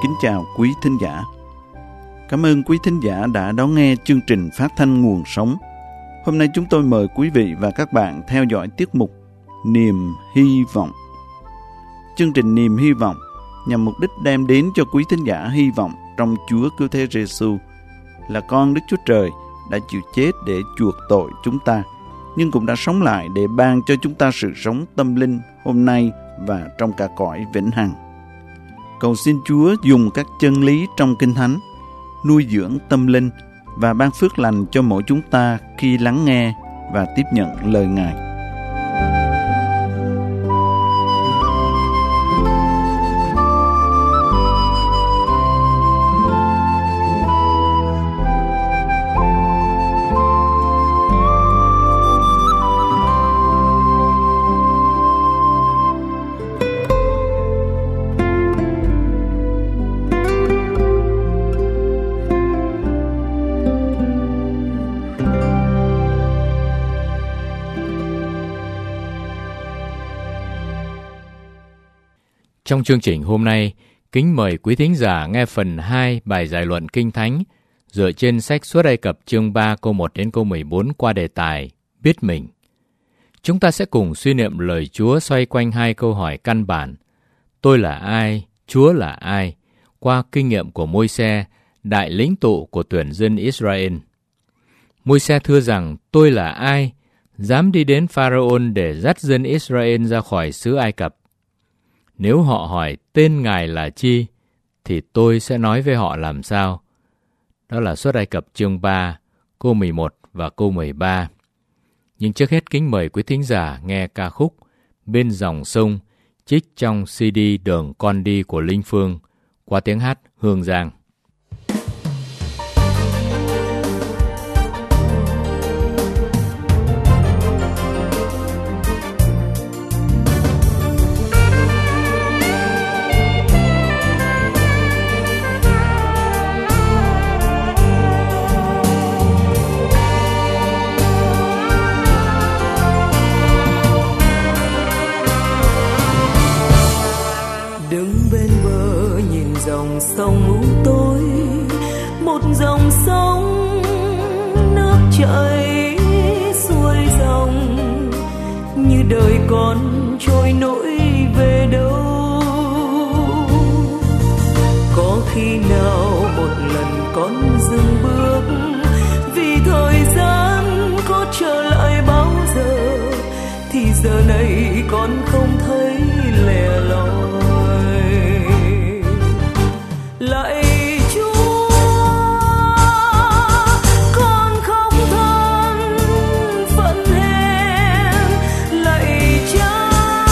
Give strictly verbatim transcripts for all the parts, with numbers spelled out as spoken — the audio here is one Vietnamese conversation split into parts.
kính chào quý thính giả. Cảm ơn quý thính giả đã đón nghe chương trình phát thanh Nguồn Sống. Hôm nay chúng tôi mời quý vị và các bạn theo dõi tiết mục Niềm Hy Vọng. Chương trình Niềm Hy Vọng nhằm mục đích đem đến cho quý thính giả hy vọng trong Chúa Cứu Thế Giêsu là con Đức Chúa Trời đã chịu chết để chuộc tội chúng ta, nhưng cũng đã sống lại để ban cho chúng ta sự sống tâm linh hôm nay và trong cả cõi vĩnh hằng. Cầu xin Chúa dùng các chân lý trong Kinh Thánh nuôi dưỡng tâm linh và ban phước lành cho mỗi chúng ta khi lắng nghe và tiếp nhận lời Ngài. Trong chương trình hôm nay, kính mời quý thính giả nghe phần hai bài giải luận Kinh Thánh dựa trên sách Xuất Ai Cập chương ba câu một đến câu mười bốn qua đề tài Biết Mình. Chúng ta sẽ cùng suy niệm lời Chúa xoay quanh hai câu hỏi căn bản: Tôi là ai? Chúa là ai? Qua kinh nghiệm của Môi-se, đại lĩnh tụ của tuyển dân Israel. Môi-se thưa rằng: Tôi là ai? Dám đi đến Pharaon để dắt dân Israel ra khỏi xứ Ai Cập. Nếu họ hỏi tên Ngài là chi, thì tôi sẽ nói với họ làm sao. Đó là Xuất Ai Cập chương ba, câu mười một và câu mười ba. Nhưng trước hết kính mời quý thính giả nghe ca khúc Bên Dòng Sông, trích trong xê đê Đường Con Đi của Linh Phương, qua tiếng hát Hương Giang. Sông u tối, một dòng sông nước chảy xuôi dòng, như đời con trôi nổi về đâu. Có khi nào một lần con dừng bước, vì thời gian có trở lại bao giờ, thì giờ này con không thấy lẻ loi. Lạy Chúa, con không than phận hèn. Lạy Cha,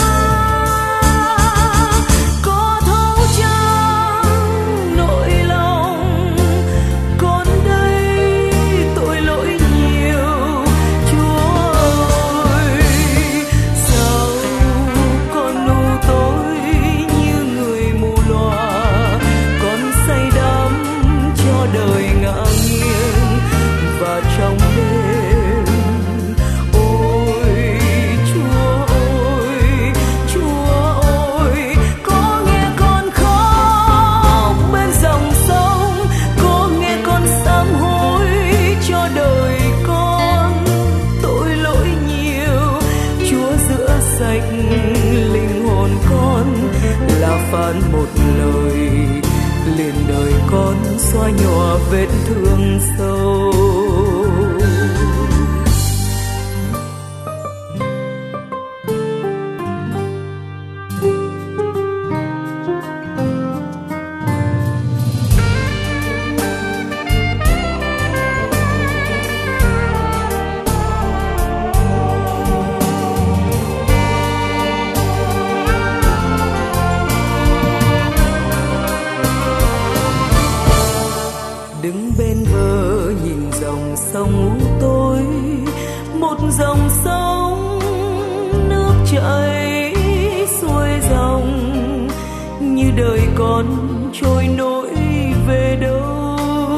có thấu chan nỗi lòng. Con đây tội lỗi nhiều, Chúa ơi. Sao con u tối như người mù lòa, say đắm cho đời ngã nghiêng và trong đêm. Ôi Chúa ơi, Chúa ơi, có nghe con khóc bên dòng sông, có nghe con sám hối cho đời con tội lỗi nhiều. Chúa rửa sạch linh hồn con, là phán một lời liền đời con xóa nhòa vết thương sâu. Sông u tối, một dòng sông nước chảy xuôi dòng, như đời con trôi nổi về đâu.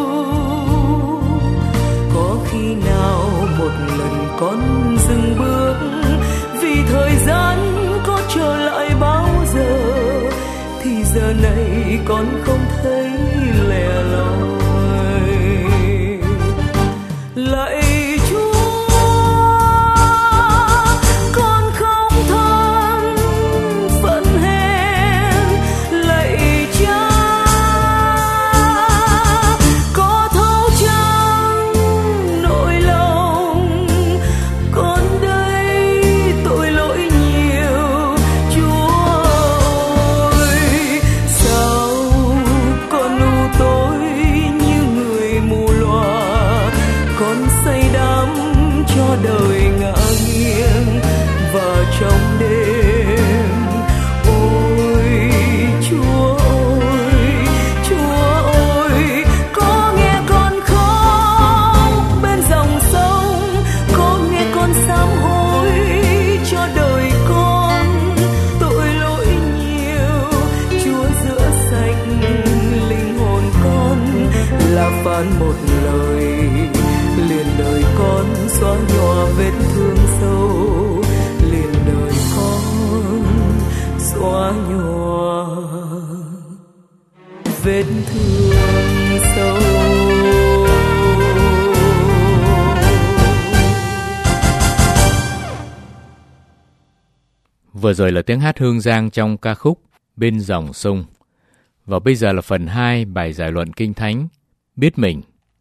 Có khi nào một lần con dừng bước, vì thời gian có trở lại bao giờ, thì giờ này con không thấy lẻ loi. Lạy Chúa, con không than phẫn hèn. Lạy Cha, có thấu chăng nỗi lòng con đây tội lỗi nhiều. Chúa ơi, sao con u tối như người mù lòa, con say đắm cho đời ngả nghiêng và trong đêm. Ôi Chúa ơi, Chúa ơi, có nghe con khóc bên dòng sông, có nghe con sám hối cho đời con tội lỗi nhiều. Chúa rửa sạch linh hồn con, là phán một lời liền đời con xóa nhòa vết thương sâu, liền đời con xóa nhòa vết thương sâu. Vừa rồi là tiếng hát Hương Giang trong ca khúc Bên dòng sông. Và bây giờ là phần hai bài giải luận Kinh Thánh Biết mình.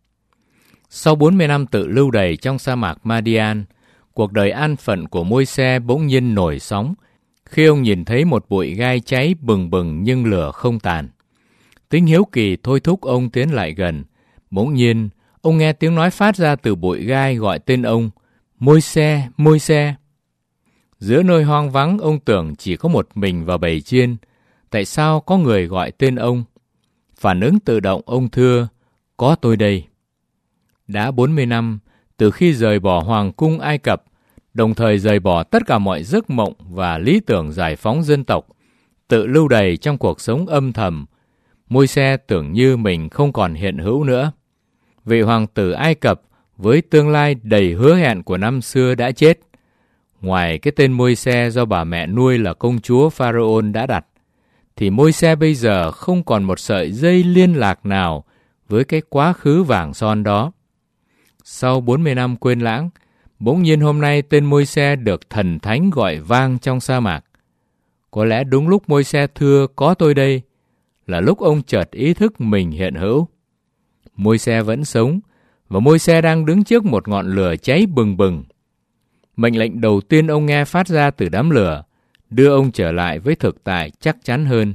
Sau bốn mươi năm tự lưu đày trong sa mạc Madian, cuộc đời an phận của Môi-se bỗng nhiên nổi sóng khi ông nhìn thấy một bụi gai cháy bừng bừng nhưng lửa không tàn. Tính hiếu kỳ thôi thúc ông tiến lại gần. Bỗng nhiên, ông nghe tiếng nói phát ra từ bụi gai gọi tên ông, Môi-se, Môi-se. Giữa nơi hoang vắng, ông tưởng chỉ có một mình và bầy chiên. Tại sao có người gọi tên ông? Phản ứng tự động ông thưa, có tôi đây. Đã bốn mươi năm, từ khi rời bỏ hoàng cung Ai Cập, đồng thời rời bỏ tất cả mọi giấc mộng và lý tưởng giải phóng dân tộc, tự lưu đày trong cuộc sống âm thầm, Môi-se tưởng như mình không còn hiện hữu nữa. Vị hoàng tử Ai Cập với tương lai đầy hứa hẹn của năm xưa đã chết. Ngoài cái tên Môi-se do bà mẹ nuôi là công chúa Pharaon đã đặt, thì Môi-se bây giờ không còn một sợi dây liên lạc nào với cái quá khứ vàng son đó. Sau bốn mươi năm quên lãng, bỗng nhiên hôm nay tên Môi-se được thần thánh gọi vang trong sa mạc. Có lẽ đúng lúc Môi-se thưa có tôi đây, là lúc ông chợt ý thức mình hiện hữu. Môi-se vẫn sống, và Môi-se đang đứng trước một ngọn lửa cháy bừng bừng. Mệnh lệnh đầu tiên ông nghe phát ra từ đám lửa, đưa ông trở lại với thực tại chắc chắn hơn.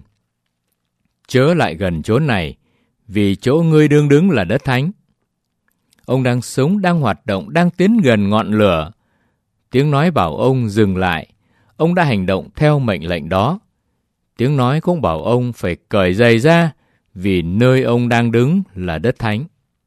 Chớ lại gần chốn này, vì chỗ ngươi đương đứng là đất thánh. Ông đang sống, đang hoạt động, đang tiến gần ngọn lửa. Tiếng nói bảo ông dừng lại. Ông đã hành động theo mệnh lệnh đó. Tiếng nói cũng bảo ông phải cởi giày ra, vì nơi ông đang đứng là đất thánh.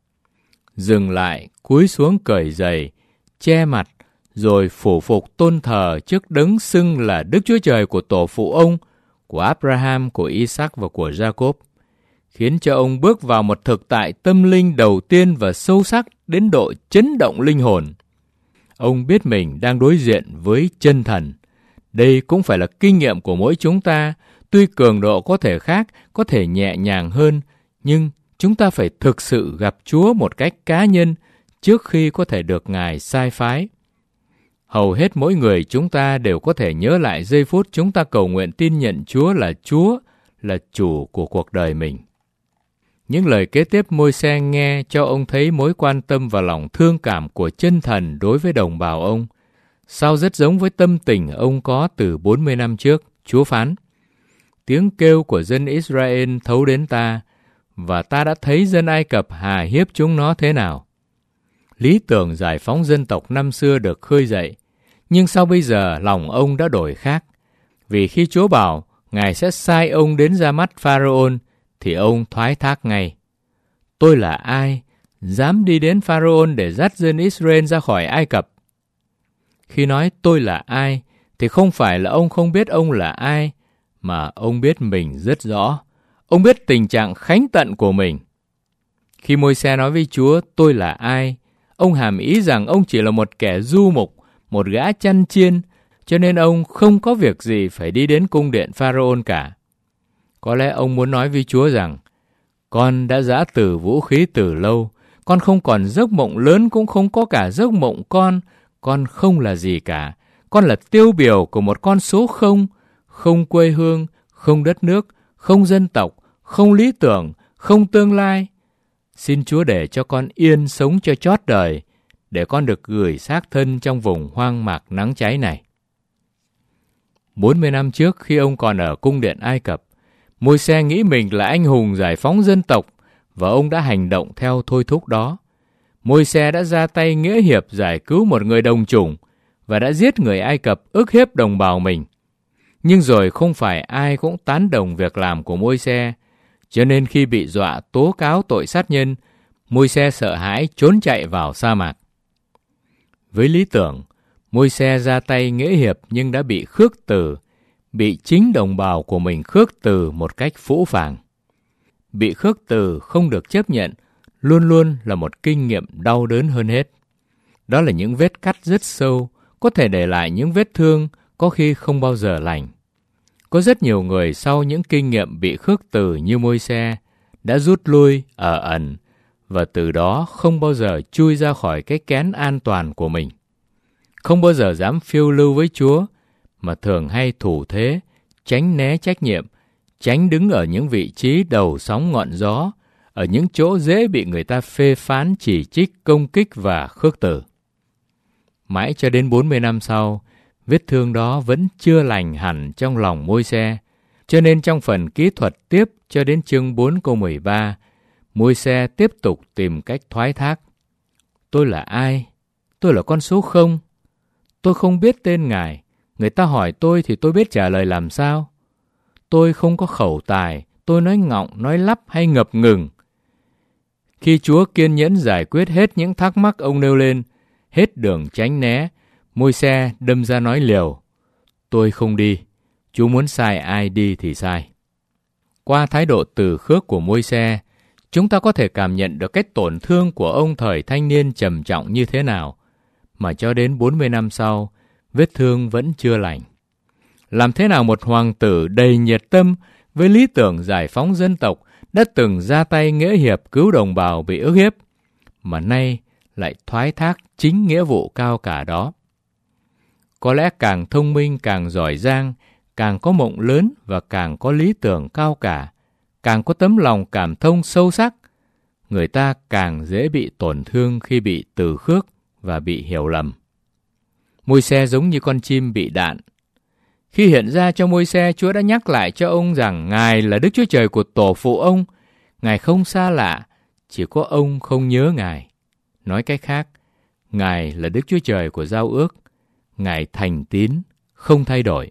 Dừng lại, cúi xuống cởi giày, che mặt, rồi phủ phục tôn thờ trước đấng xưng là Đức Chúa Trời của tổ phụ ông, của Abraham, của Isaac và của Jacob, khiến cho ông bước vào một thực tại tâm linh đầu tiên và sâu sắc đến độ chấn động linh hồn. Ông biết mình đang đối diện với chân thần. Đây cũng phải là kinh nghiệm của mỗi chúng ta, tuy cường độ có thể khác, có thể nhẹ nhàng hơn, nhưng chúng ta phải thực sự gặp Chúa một cách cá nhân trước khi có thể được Ngài sai phái. Hầu hết mỗi người chúng ta đều có thể nhớ lại giây phút chúng ta cầu nguyện tin nhận Chúa là Chúa, là chủ của cuộc đời mình. Những lời kế tiếp Môi-se nghe cho ông thấy mối quan tâm và lòng thương cảm của chân thần đối với đồng bào ông. Sao rất giống với tâm tình ông có từ bốn mươi năm trước. Chúa phán, tiếng kêu của dân Israel thấu đến ta, và ta đã thấy dân Ai Cập hà hiếp chúng nó thế nào. Lý tưởng giải phóng dân tộc năm xưa được khơi dậy, nhưng sao bây giờ lòng ông đã đổi khác? Vì khi Chúa bảo Ngài sẽ sai ông đến ra mắt Pharaon, thì ông thoái thác ngay. Tôi là ai, dám đi đến Pharaon để dắt dân Israel ra khỏi Ai Cập? Khi nói tôi là ai, thì không phải là ông không biết ông là ai, mà ông biết mình rất rõ. Ông biết tình trạng khánh tận của mình. Khi Môi-se nói với Chúa tôi là ai, ông hàm ý rằng ông chỉ là một kẻ du mục, một gã chăn chiên, cho nên ông không có việc gì phải đi đến cung điện Pharaon cả. Có lẽ ông muốn nói với Chúa rằng, con đã giã từ vũ khí từ lâu, con không còn giấc mộng lớn cũng không có cả giấc mộng con, con không là gì cả. Con là tiêu biểu của một con số không, không quê hương, không đất nước, không dân tộc, không lý tưởng, không tương lai. Xin Chúa để cho con yên sống cho chót đời, để con được gửi xác thân trong vùng hoang mạc nắng cháy này. bốn mươi năm trước, khi ông còn ở cung điện Ai Cập, Môi-se nghĩ mình là anh hùng giải phóng dân tộc, và ông đã hành động theo thôi thúc đó. Môi-se đã ra tay nghĩa hiệp giải cứu một người đồng chủng và đã giết người Ai Cập ức hiếp đồng bào mình. Nhưng rồi không phải ai cũng tán đồng việc làm của Môi-se, cho nên khi bị dọa tố cáo tội sát nhân, Môi-se sợ hãi trốn chạy vào sa mạc. Với lý tưởng, Môi-se ra tay nghĩa hiệp nhưng đã bị khước từ, bị chính đồng bào của mình khước từ một cách phũ phàng. Bị khước từ không được chấp nhận luôn luôn là một kinh nghiệm đau đớn hơn hết. Đó là những vết cắt rất sâu, có thể để lại những vết thương có khi không bao giờ lành. Có rất nhiều người sau những kinh nghiệm bị khước từ như Môi-se đã rút lui, ở ẩn, và từ đó không bao giờ chui ra khỏi cái kén an toàn của mình. Không bao giờ dám phiêu lưu với Chúa, mà thường hay thủ thế, tránh né trách nhiệm, tránh đứng ở những vị trí đầu sóng ngọn gió, ở những chỗ dễ bị người ta phê phán, chỉ trích, công kích và khước từ. Mãi cho đến bốn mươi năm sau, vết thương đó vẫn chưa lành hẳn trong lòng Môi-se, cho nên trong phần kỹ thuật tiếp cho đến chương bốn câu mười ba, Môi-se tiếp tục tìm cách thoái thác. Tôi là ai? Tôi là con số không. Tôi không biết tên Ngài. Người ta hỏi tôi thì tôi biết trả lời làm sao? Tôi không có khẩu tài, tôi nói ngọng, nói lắp hay ngập ngừng. Khi Chúa kiên nhẫn giải quyết hết những thắc mắc ông nêu lên, hết đường tránh né, Môi-se đâm ra nói liều. Tôi không đi, Chúa muốn sai ai đi thì sai. Qua thái độ từ khước của Môi-se, chúng ta có thể cảm nhận được cái tổn thương của ông thời thanh niên trầm trọng như thế nào, mà cho đến bốn mươi năm sau, vết thương vẫn chưa lành. Làm thế nào một hoàng tử đầy nhiệt tâm với lý tưởng giải phóng dân tộc đã từng ra tay nghĩa hiệp cứu đồng bào bị ức hiếp, mà nay lại thoái thác chính nghĩa vụ cao cả đó? Có lẽ càng thông minh, càng giỏi giang, càng có mộng lớn và càng có lý tưởng cao cả, càng có tấm lòng cảm thông sâu sắc, người ta càng dễ bị tổn thương khi bị từ khước và bị hiểu lầm. Môi-se giống như con chim bị đạn. Khi hiện ra cho Môi-se, Chúa đã nhắc lại cho ông rằng Ngài là Đức Chúa Trời của tổ phụ ông. Ngài không xa lạ, chỉ có ông không nhớ Ngài. Nói cách khác, Ngài là Đức Chúa Trời của giao ước. Ngài thành tín, không thay đổi.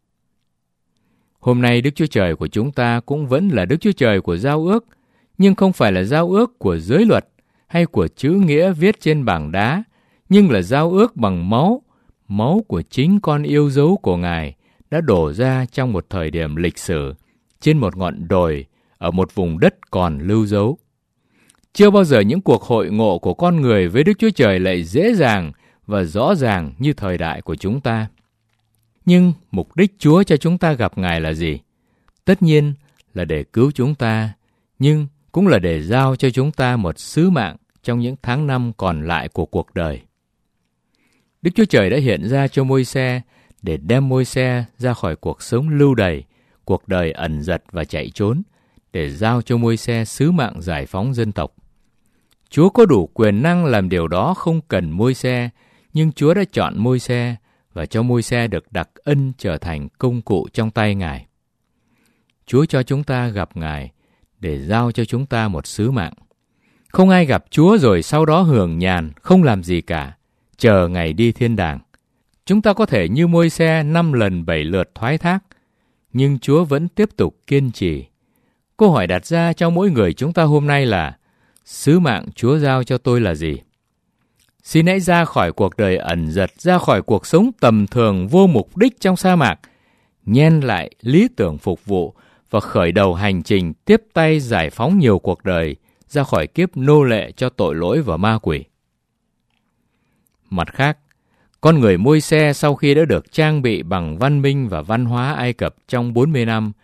Hôm nay Đức Chúa Trời của chúng ta cũng vẫn là Đức Chúa Trời của giao ước, nhưng không phải là giao ước của giới luật hay của chữ nghĩa viết trên bảng đá, nhưng là giao ước bằng máu, máu của chính con yêu dấu của Ngài đã đổ ra trong một thời điểm lịch sử, trên một ngọn đồi, ở một vùng đất còn lưu dấu. Chưa bao giờ những cuộc hội ngộ của con người với Đức Chúa Trời lại dễ dàng và rõ ràng như thời đại của chúng ta. Nhưng mục đích Chúa cho chúng ta gặp Ngài là gì? Tất nhiên là để cứu chúng ta, nhưng cũng là để giao cho chúng ta một sứ mạng trong những tháng năm còn lại của cuộc đời. Đức Chúa Trời đã hiện ra cho Môi-se để đem Môi-se ra khỏi cuộc sống lưu đày, cuộc đời ẩn dật và chạy trốn, để giao cho Môi-se sứ mạng giải phóng dân tộc. Chúa có đủ quyền năng làm điều đó không cần Môi-se, nhưng Chúa đã chọn Môi-se và cho Môi-se được đặc ân trở thành công cụ trong tay Ngài. Chúa cho chúng ta gặp Ngài để giao cho chúng ta một sứ mạng. Không ai gặp Chúa rồi sau đó hưởng nhàn, không làm gì cả, chờ ngày đi thiên đàng. Chúng ta có thể như Môi-se năm lần bảy lượt thoái thác, nhưng Chúa vẫn tiếp tục kiên trì. Câu hỏi đặt ra cho mỗi người chúng ta hôm nay là: sứ mạng Chúa giao cho tôi là gì? Xin hãy ra khỏi cuộc đời ẩn dật, ra khỏi cuộc sống tầm thường vô mục đích trong sa mạc, nhen lại lý tưởng phục vụ và khởi đầu hành trình tiếp tay giải phóng nhiều cuộc đời ra khỏi kiếp nô lệ cho tội lỗi và ma quỷ. Mặt khác, con người Môi-se sau khi đã được trang bị bằng văn minh và văn hóa Ai Cập trong bốn mươi năm,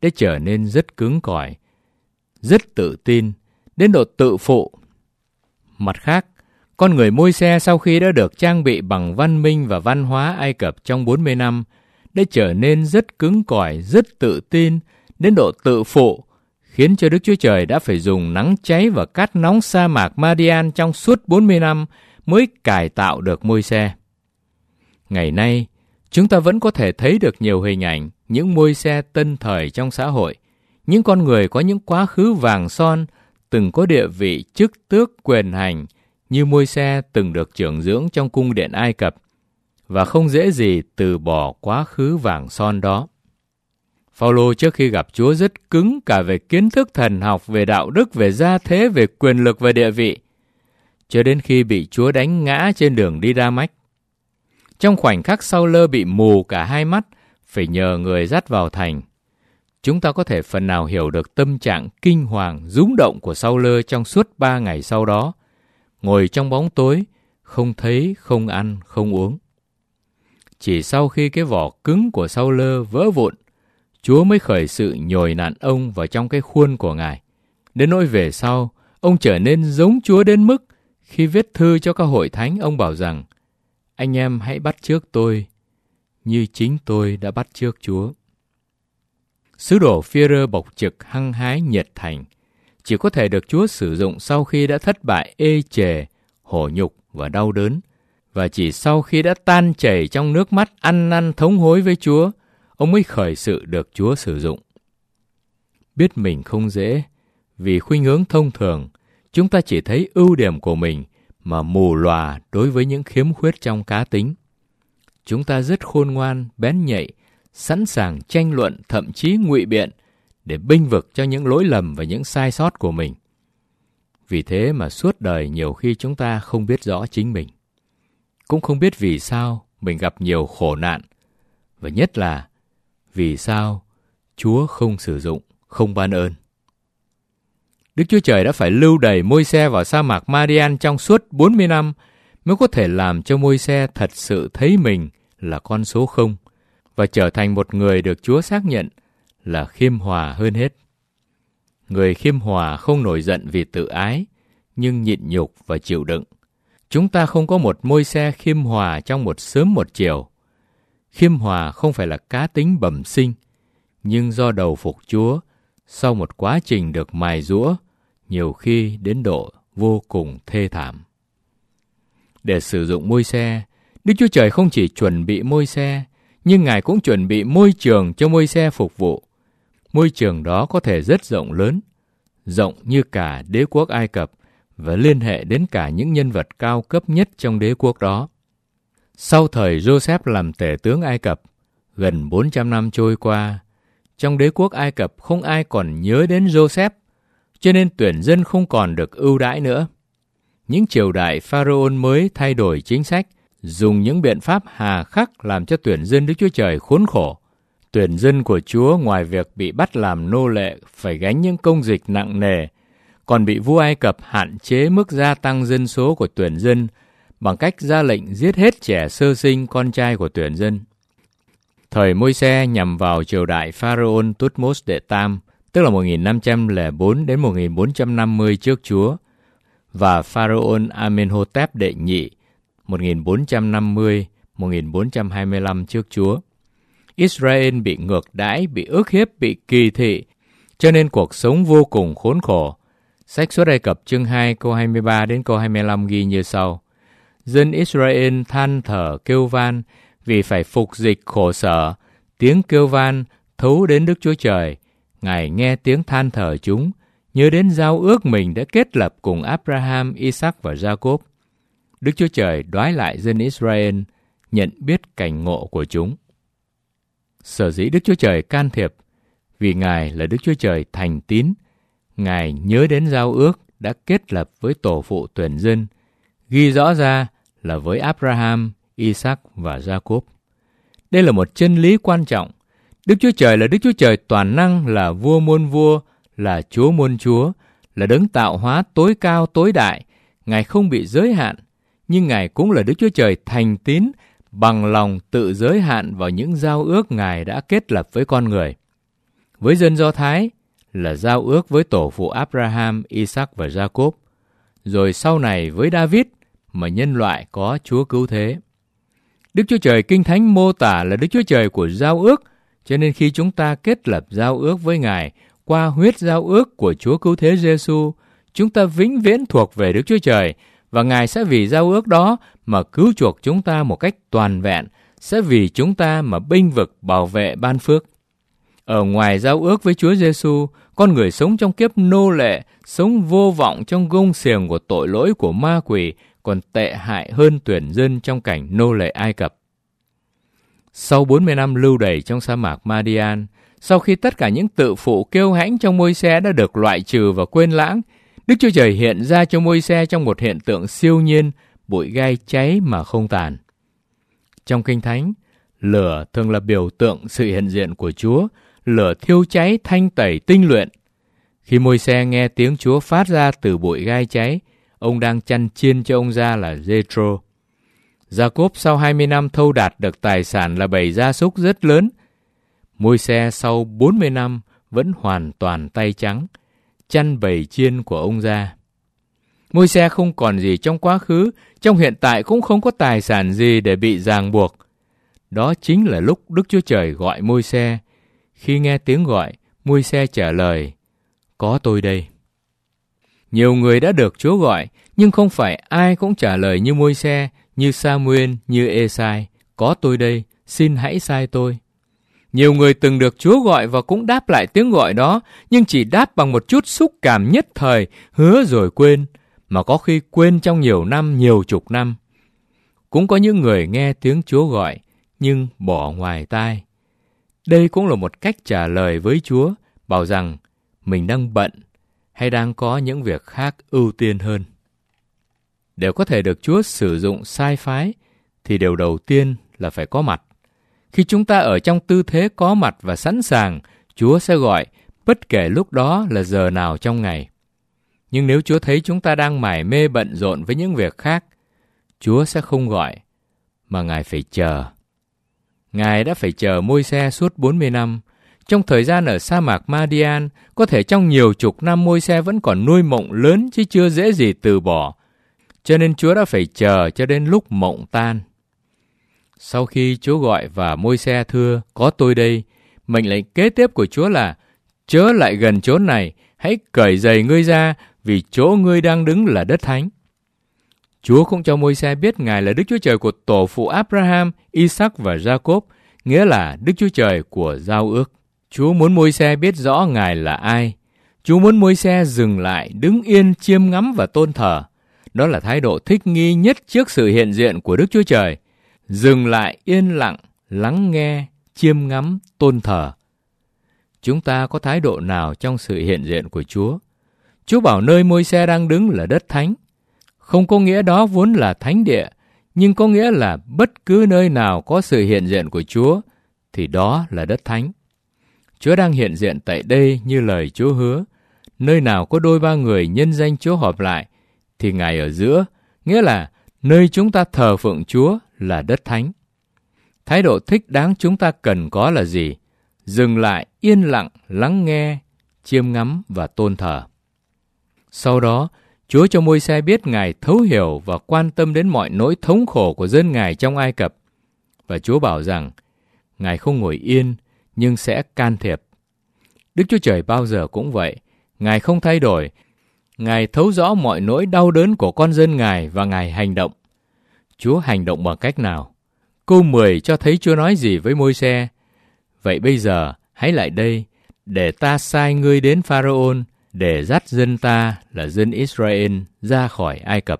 để trở nên rất cứng cỏi, rất tự tin, đến độ tự phụ. Mặt khác, con người Môi-se sau khi đã được trang bị bằng văn minh và văn hóa Ai Cập trong bốn mươi năm, đã trở nên rất cứng cỏi, rất tự tin, đến độ tự phụ, khiến cho Đức Chúa Trời đã phải dùng nắng cháy và cát nóng sa mạc Madian trong suốt bốn mươi năm mới cải tạo được Môi-se. Ngày nay, chúng ta vẫn có thể thấy được nhiều hình ảnh những Môi-se tân thời trong xã hội, những con người có những quá khứ vàng son, từng có địa vị chức tước quyền hành, như Môi-se từng được trưởng dưỡng trong cung điện Ai Cập, và không dễ gì từ bỏ quá khứ vàng son đó. Phao-lô trước khi gặp Chúa rất cứng cả về kiến thức thần học, về đạo đức, về gia thế, về quyền lực và địa vị, cho đến khi bị Chúa đánh ngã trên đường đi Đa-mách. Trong khoảnh khắc Sau-lơ bị mù cả hai mắt, phải nhờ người dắt vào thành, chúng ta có thể phần nào hiểu được tâm trạng kinh hoàng, rúng động của Sau-lơ trong suốt ba ngày sau đó, ngồi trong bóng tối, không thấy, không ăn, không uống. Chỉ sau khi cái vỏ cứng của Sau-lơ vỡ vụn, Chúa mới khởi sự nhồi nặn ông vào trong cái khuôn của Ngài. Đến nỗi về sau, ông trở nên giống Chúa đến mức khi viết thư cho các hội thánh, ông bảo rằng: anh em hãy bắt chước tôi, như chính tôi đã bắt chước Chúa. Sứ đồ Phi-e-rơ bộc trực, hăng hái, nhiệt thành, chỉ có thể được Chúa sử dụng sau khi đã thất bại ê chề, hổ nhục và đau đớn, và chỉ sau khi đã tan chảy trong nước mắt ăn năn thống hối với Chúa, ông mới khởi sự được Chúa sử dụng. Biết mình không dễ, vì khuynh hướng thông thường, chúng ta chỉ thấy ưu điểm của mình mà mù lòa đối với những khiếm khuyết trong cá tính. Chúng ta rất khôn ngoan, bén nhạy, sẵn sàng tranh luận, thậm chí ngụy biện để bênh vực cho những lỗi lầm và những sai sót của mình. Vì thế mà suốt đời nhiều khi chúng ta không biết rõ chính mình, cũng không biết vì sao mình gặp nhiều khổ nạn, và nhất là vì sao Chúa không sử dụng, không ban ơn. Đức Chúa Trời đã phải lưu đày Môi-se vào sa mạc Madian trong suốt bốn mươi năm mới có thể làm cho Môi-se thật sự thấy mình là con số không và trở thành một người được Chúa xác nhận là khiêm hòa hơn hết. Người khiêm hòa không nổi giận vì tự ái, nhưng nhịn nhục và chịu đựng. Chúng ta không có một Môi-se khiêm hòa trong một sớm một chiều. Khiêm hòa không phải là cá tính bẩm sinh, nhưng do đầu phục Chúa, sau một quá trình được mài giũa, nhiều khi đến độ vô cùng thê thảm. Để sử dụng Môi-se, Đức Chúa Trời không chỉ chuẩn bị Môi-se, nhưng Ngài cũng chuẩn bị môi trường cho Môi-se phục vụ. Môi trường đó có thể rất rộng lớn, rộng như cả đế quốc Ai Cập và liên hệ đến cả những nhân vật cao cấp nhất trong đế quốc đó. Sau thời Joseph làm tể tướng Ai Cập, gần bốn trăm năm trôi qua, trong đế quốc Ai Cập không ai còn nhớ đến Joseph, cho nên tuyển dân không còn được ưu đãi nữa. Những triều đại Pharaoh mới thay đổi chính sách, dùng những biện pháp hà khắc làm cho tuyển dân Đức Chúa Trời khốn khổ. Tuyển dân của Chúa ngoài việc bị bắt làm nô lệ phải gánh những công dịch nặng nề, còn bị vua Ai Cập hạn chế mức gia tăng dân số của tuyển dân bằng cách ra lệnh giết hết trẻ sơ sinh con trai của tuyển dân. Thời Môi-se nhằm vào triều đại Pharaoh Tutmos đệ Tam, tức là một nghìn năm trăm lẻ bốn đến một nghìn bốn trăm năm mươi trước Chúa, và Pharaoh Amenhotep đệ Nhị, một nghìn bốn trăm năm mươi đến một nghìn bốn trăm hai mươi lăm trước Chúa. Israel bị ngược đãi, bị ức hiếp, bị kỳ thị, cho nên cuộc sống vô cùng khốn khổ. Sách Xuất Ai Cập chương hai câu hai mươi ba đến câu hai mươi lăm ghi như sau: Dân Israel than thở kêu van vì phải phục dịch khổ sở, tiếng kêu van thấu đến Đức Chúa Trời. Ngài nghe tiếng than thở chúng, nhớ đến giao ước mình đã kết lập cùng Abraham, Isaac và Jacob. Đức Chúa Trời đoái lại dân Israel, nhận biết cảnh ngộ của chúng. Sở dĩ Đức Chúa Trời can thiệp, vì Ngài là Đức Chúa Trời thành tín. Ngài nhớ đến giao ước đã kết lập với tổ phụ tuyển dân, ghi rõ ra là với Abraham, Isaac và Jacob. Đây là một chân lý quan trọng. Đức Chúa Trời là Đức Chúa Trời toàn năng, là vua muôn vua, là Chúa muôn chúa, là đấng tạo hóa tối cao tối đại. Ngài không bị giới hạn, nhưng Ngài cũng là Đức Chúa Trời thành tín, bằng lòng tự giới hạn vào những giao ước Ngài đã kết lập với con người. Với dân Do Thái là giao ước với tổ phụ Abraham, Isaac và Jacob. Rồi sau này với David mà nhân loại có Chúa cứu thế. Đức Chúa Trời Kinh Thánh mô tả là Đức Chúa Trời của giao ước, cho nên khi chúng ta kết lập giao ước với Ngài qua huyết giao ước của Chúa cứu thế Giêsu, chúng ta vĩnh viễn thuộc về Đức Chúa Trời, và Ngài sẽ vì giao ước đó mà cứu chuộc chúng ta một cách toàn vẹn, sẽ vì chúng ta mà bênh vực bảo vệ ban phước. Ở ngoài giao ước với Chúa Giêsu, con người sống trong kiếp nô lệ, sống vô vọng trong gông xiềng của tội lỗi của ma quỷ, còn tệ hại hơn tuyển dân trong cảnh nô lệ Ai Cập. Sau bốn mươi năm lưu đày trong sa mạc Madian, sau khi tất cả những tự phụ kiêu hãnh trong Môi-se đã được loại trừ và quên lãng, Đức Chúa Trời hiện ra cho Môi-se trong một hiện tượng siêu nhiên, bụi gai cháy mà không tàn. Trong Kinh Thánh, lửa thường là biểu tượng sự hiện diện của Chúa, lửa thiêu cháy thanh tẩy tinh luyện. Khi Môi-se nghe tiếng Chúa phát ra từ bụi gai cháy, ông đang chăn chiên cho ông ra là Giê-trô. Gia-cốp sau hai mươi năm thâu đạt được tài sản là bầy gia súc rất lớn. Môi-se sau bốn mươi năm vẫn hoàn toàn tay trắng, chăn bầy chiên của ông ra. Môi-se không còn gì trong quá khứ, trong hiện tại cũng không có tài sản gì để bị ràng buộc. Đó chính là lúc Đức Chúa Trời gọi Môi-se. Khi nghe tiếng gọi, Môi-se trả lời, có tôi đây. Nhiều người đã được Chúa gọi, nhưng không phải ai cũng trả lời như Môi-se, như Sa-muên, như Ê-sai, có tôi đây, xin hãy sai tôi. Nhiều người từng được Chúa gọi và cũng đáp lại tiếng gọi đó, nhưng chỉ đáp bằng một chút xúc cảm nhất thời, hứa rồi quên, mà có khi quên trong nhiều năm, nhiều chục năm. Cũng có những người nghe tiếng Chúa gọi, nhưng bỏ ngoài tai. Đây cũng là một cách trả lời với Chúa, bảo rằng mình đang bận hay đang có những việc khác ưu tiên hơn. Để có thể được Chúa sử dụng sai phái, thì điều đầu tiên là phải có mặt. Khi chúng ta ở trong tư thế có mặt và sẵn sàng, Chúa sẽ gọi, bất kể lúc đó là giờ nào trong ngày. Nhưng nếu Chúa thấy chúng ta đang mải mê bận rộn với những việc khác, Chúa sẽ không gọi, mà Ngài phải chờ. Ngài đã phải chờ Môi-se suốt bốn mươi năm. Trong thời gian ở sa mạc Madian, có thể trong nhiều chục năm Môi-se vẫn còn nuôi mộng lớn chứ chưa dễ gì từ bỏ. Cho nên Chúa đã phải chờ cho đến lúc mộng tan. Sau khi Chúa gọi và Môi-se thưa, có tôi đây, mệnh lệnh kế tiếp của Chúa là, chớ lại gần chốn này, hãy cởi giày ngươi ra, vì chỗ ngươi đang đứng là đất thánh. Chúa cũng cho Môi-se biết Ngài là Đức Chúa Trời của tổ phụ Abraham, Isaac và Jacob, nghĩa là Đức Chúa Trời của giao ước. Chúa muốn Môi-se biết rõ Ngài là ai. Chúa muốn Môi-se dừng lại, đứng yên, chiêm ngắm và tôn thờ. Đó là thái độ thích nghi nhất trước sự hiện diện của Đức Chúa Trời. Dừng lại yên lặng, lắng nghe, chiêm ngắm, tôn thờ. Chúng ta có thái độ nào trong sự hiện diện của Chúa? Chúa bảo nơi Môi-se đang đứng là đất thánh. Không có nghĩa đó vốn là thánh địa, nhưng có nghĩa là bất cứ nơi nào có sự hiện diện của Chúa, thì đó là đất thánh. Chúa đang hiện diện tại đây như lời Chúa hứa. Nơi nào có đôi ba người nhân danh Chúa họp lại, thì Ngài ở giữa, nghĩa là nơi chúng ta thờ phượng Chúa là đất thánh. Thái độ thích đáng chúng ta cần có là gì? Dừng lại, yên lặng, lắng nghe, chiêm ngắm và tôn thờ. Sau đó, Chúa cho Môi-se biết Ngài thấu hiểu và quan tâm đến mọi nỗi thống khổ của dân Ngài trong Ai Cập. Và Chúa bảo rằng, Ngài không ngồi yên, nhưng sẽ can thiệp. Đức Chúa Trời bao giờ cũng vậy. Ngài không thay đổi. Ngài thấu rõ mọi nỗi đau đớn của con dân Ngài và Ngài hành động. Chúa hành động bằng cách nào? Câu mười cho thấy Chúa nói gì với Môi-se. Vậy bây giờ, hãy lại đây, để ta sai ngươi đến Pharaon, để dắt dân ta là dân Israel ra khỏi Ai Cập.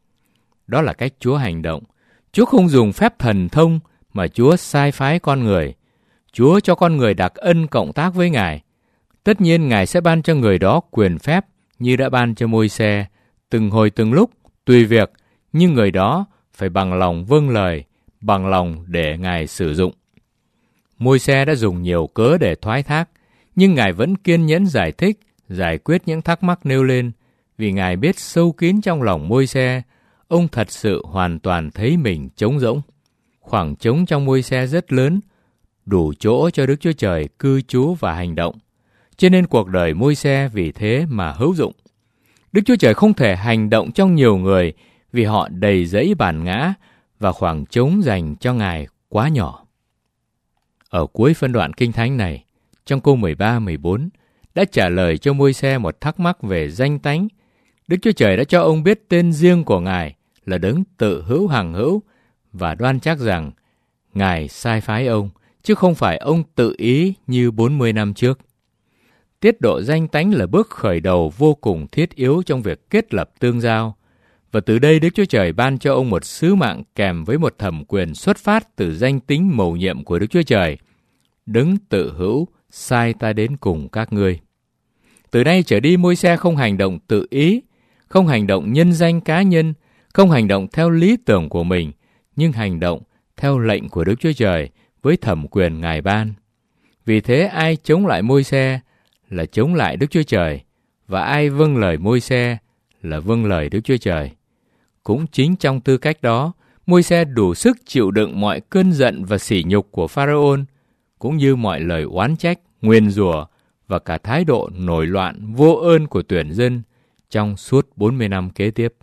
Đó là cách Chúa hành động. Chúa không dùng phép thần thông, mà Chúa sai phái con người. Chúa cho con người đặc ân cộng tác với Ngài. Tất nhiên Ngài sẽ ban cho người đó quyền phép, như đã ban cho Môi-se, từng hồi từng lúc, tùy việc, nhưng người đó phải bằng lòng vâng lời, bằng lòng để Ngài sử dụng. Môi-se đã dùng nhiều cớ để thoái thác, nhưng Ngài vẫn kiên nhẫn giải thích, giải quyết những thắc mắc nêu lên, vì Ngài biết sâu kín trong lòng Môi-se, ông thật sự hoàn toàn thấy mình trống rỗng. Khoảng trống trong Môi-se rất lớn, đủ chỗ cho Đức Chúa Trời cư trú và hành động. Cho nên cuộc đời Môi-se vì thế mà hữu dụng. Đức Chúa Trời không thể hành động trong nhiều người vì họ đầy dẫy bản ngã và khoảng trống dành cho Ngài quá nhỏ. Ở cuối phân đoạn Kinh Thánh này, trong câu mười ba mười bốn, đã trả lời cho Môi-se một thắc mắc về danh tánh. Đức Chúa Trời đã cho ông biết tên riêng của Ngài là Đấng tự hữu hằng hữu và đoan chắc rằng Ngài sai phái ông, chứ không phải ông tự ý như bốn mươi năm trước. Tiết độ danh tánh là bước khởi đầu vô cùng thiết yếu trong việc kết lập tương giao. Và từ đây Đức Chúa Trời ban cho ông một sứ mạng kèm với một thẩm quyền xuất phát từ danh tính mầu nhiệm của Đức Chúa Trời. Đấng tự hữu sai ta đến cùng các ngươi. Từ nay trở đi, Môi-se không hành động tự ý, không hành động nhân danh cá nhân, không hành động theo lý tưởng của mình, nhưng hành động theo lệnh của Đức Chúa Trời với thẩm quyền Ngài ban. Vì thế ai chống lại Môi-se là chống lại Đức Chúa Trời, và ai vâng lời Môi-se là vâng lời Đức Chúa Trời. Cũng chính trong tư cách đó, Môi-se đủ sức chịu đựng mọi cơn giận và sỉ nhục của Pharaon, cũng như mọi lời oán trách, nguyền rủa và cả thái độ nổi loạn vô ơn của tuyển dân trong suốt bốn mươi năm kế tiếp.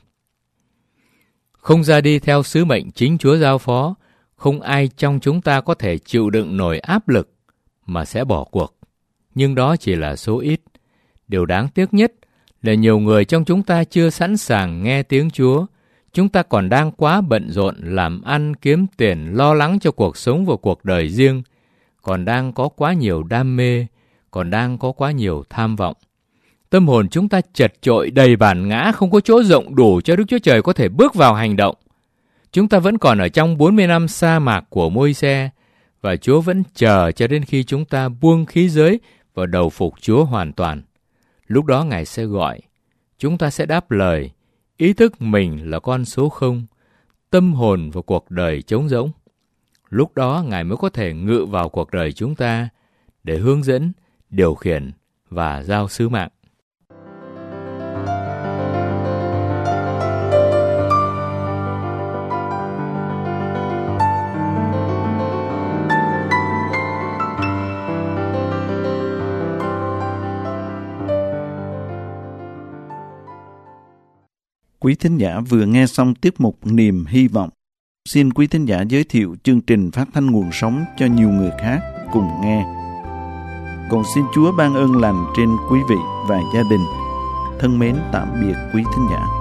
Không ra đi theo sứ mệnh chính Chúa giao phó, không ai trong chúng ta có thể chịu đựng nổi áp lực mà sẽ bỏ cuộc. Nhưng đó chỉ là số ít. Điều đáng tiếc nhất là nhiều người trong chúng ta chưa sẵn sàng nghe tiếng Chúa. Chúng ta còn đang quá bận rộn làm ăn, kiếm tiền, lo lắng cho cuộc sống và cuộc đời riêng, còn đang có quá nhiều đam mê, còn đang có quá nhiều tham vọng. Tâm hồn chúng ta chật chội đầy bản ngã, không có chỗ rộng đủ cho Đức Chúa Trời có thể bước vào hành động. Chúng ta vẫn còn ở trong bốn mươi năm sa mạc của Môi-se, và Chúa vẫn chờ cho đến khi chúng ta buông khí giới và đầu phục Chúa hoàn toàn. Lúc đó Ngài sẽ gọi, chúng ta sẽ đáp lời, ý thức mình là con số không, tâm hồn và cuộc đời trống rỗng. Lúc đó Ngài mới có thể ngự vào cuộc đời chúng ta để hướng dẫn, điều khiển và giao sứ mạng. Quý thính giả vừa nghe xong tiết mục Niềm Hy Vọng. Xin quý thính giả giới thiệu chương trình phát thanh nguồn sống cho nhiều người khác cùng nghe. Cầu xin Chúa ban ơn lành trên quý vị và gia đình. Thân mến tạm biệt quý thính giả.